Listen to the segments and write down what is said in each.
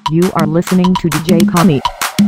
You are listening to DJ Kami.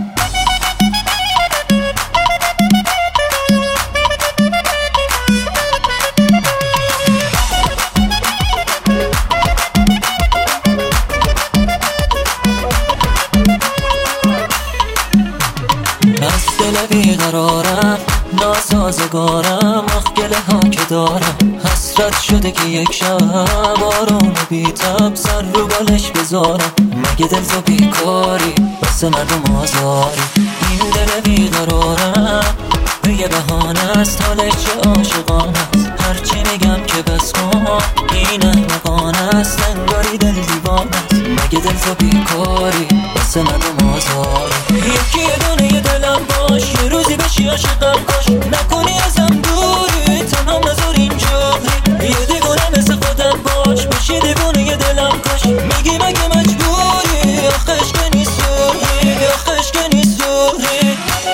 از دل بیقرارم ناسازگارم مخگله ها که دارم حسرت شده که یک شب آروم بیتب سر رو بالش بذارم مگه دل تو بیکاری بس مردم آزاری این دل بیقرارم به یه بهانه است حالش چه عاشقانه است هرچی میگم که بس کن این احمقانه است انگاری دل دیوانه است مگه دل تو بیکاری بس مردم آزاری یکی یه دونه یه دلم باش یه روزی بشی عاشقم کاش نکنی ازم دوری تنها نذار اینجوری یه دیوونه مثل خودم باش بشی دیوونه یه دلم کاش میگی مگه مجبوری آخش که نیسوری آخش که نیسوری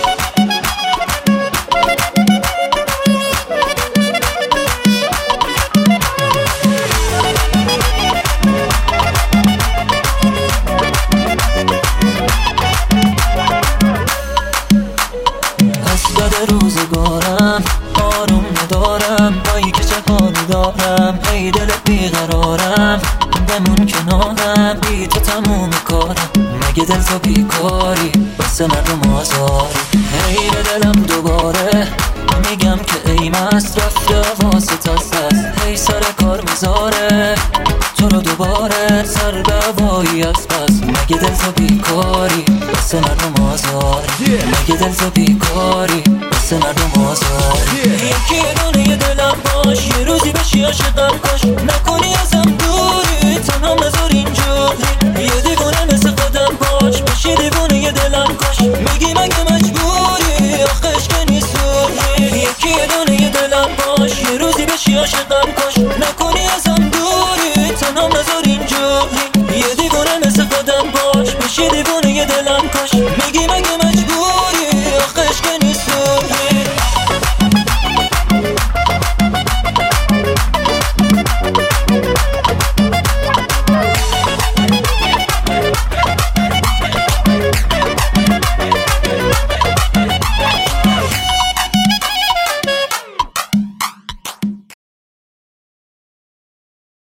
روزگارم آروم ندارم بایی که چه حالی دارم ای دل بیقرارم بمون کنارم بی تو تموم کارم مگه دل تو بیکاری بس مردم آزاری ای به دلم دوباره میگم که ای مست رفته واسه است ای سر کار میذاره تو رو دوباره سر دوایی از پس مگه دل تو بیکاری بس مردم آزاری مگه دل تو بیکاری بس مردم آزاری یکی یه دونه یه دلم باش یه روزی بشی عاشقم کاش نکنی ازم دوری تنها نذار اینجوری یه دیوونه مثل خودم باش بشی دیوونه یه دلم کاش میگی مگه مجبوری آخش که نیسوری یکی یه دونه یه دلم باش یه روزی بشی عاشقم کاش